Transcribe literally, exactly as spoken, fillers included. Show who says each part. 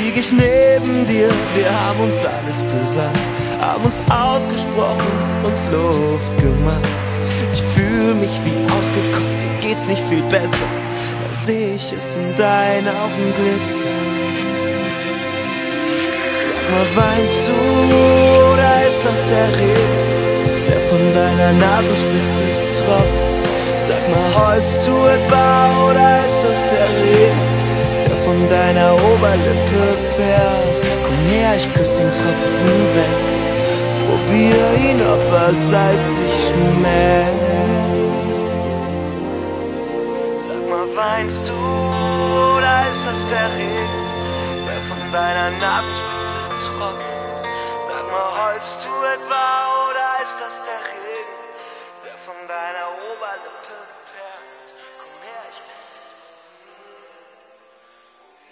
Speaker 1: lieg ich neben dir, wir haben uns alles gesagt, haben uns ausgesprochen, uns Luft gemacht. Ich fühl mich wie ausgekotzt, dir geht's nicht viel besser, da seh ich es in deinen Augen glitzern. Sag mal, weinst du oder ist das der Regen, der von deiner Nasenspitze tropft? Sag mal, heulst du etwa oder ist das der Regen, der von deiner Oberlippe perlt? Komm her, ich küss den Tropfen weg, probier ihn, ob er salzig schmeckt. Sag mal, weinst du oder ist das der Regen, der von deiner Nasenspitze tropft? Sag mal, heulst du etwa oder ist das der Regen, der von deiner Oberlippe